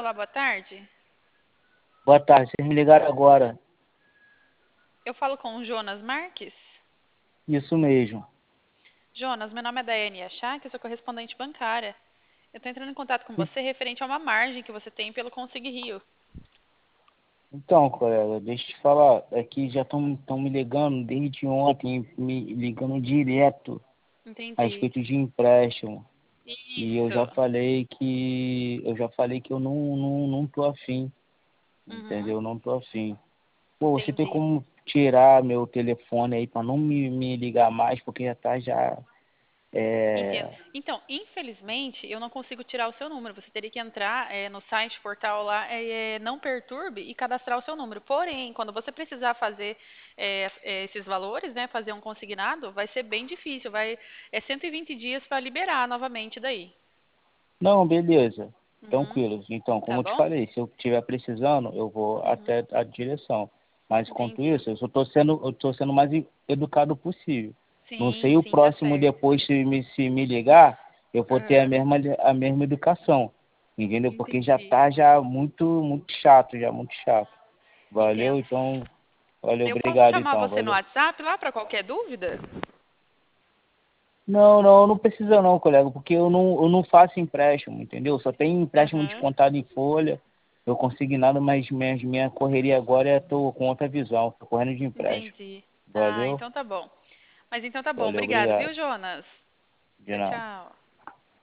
Olá, boa tarde. Boa tarde, vocês me ligaram agora. Eu falo com o Jonas Marques. Isso mesmo. Jonas, meu nome é Daiane Achá, que eu sou correspondente bancária. Eu estou entrando em contato com E- você referente a uma margem que você tem pelo Consig Rio. Então, colega, deixa eu te falar. Aqui já estão me ligando desde ontem, me ligando direto a Entendi. respeito de empréstimo. E eu já Isso. falei que eu não tô afim, Uhum, entendeu? Não tô afim. Pô, você tem entendi. como tirar meu telefone aí para não me ligar mais, porque já tá já. Entendo. É... Então, infelizmente, eu não consigo tirar o seu número. Você teria que entrar no site, portal lá, não perturbe e cadastrar o seu número. Porém, quando você precisar fazer esses valores, né, fazer um consignado, vai ser bem difícil. É 120 dias para liberar novamente daí. Não, beleza. Uhum, Tranquilo. Então, tá como eu te bom? falei, se eu estiver precisando, eu vou Uhum, até a direção. Mas quanto entendi. isso, eu tô sendo o mais educado possível. Não Sim, sei o sim, tá próximo certo. depois se me ligar, eu vou ter Aham, a mesma educação. Entendeu? Porque já entendi. tá já muito chato, já muito chato. Valeu, Entendo. então, valeu, Eu posso obrigado chamar então, você no valeu. WhatsApp lá para qualquer dúvida? Não precisa não, colega, porque eu não faço empréstimo, entendeu? Só tem empréstimo Aham, descontado em folha, eu consigo nada, mas minha correria agora tô com outra visão, tô correndo de empréstimo. entendi. Ah, Valeu, então tá bom. Mas então tá bom. valeu, Obrigada, obrigado. viu, Jonas? De Tchau, nada. tchau.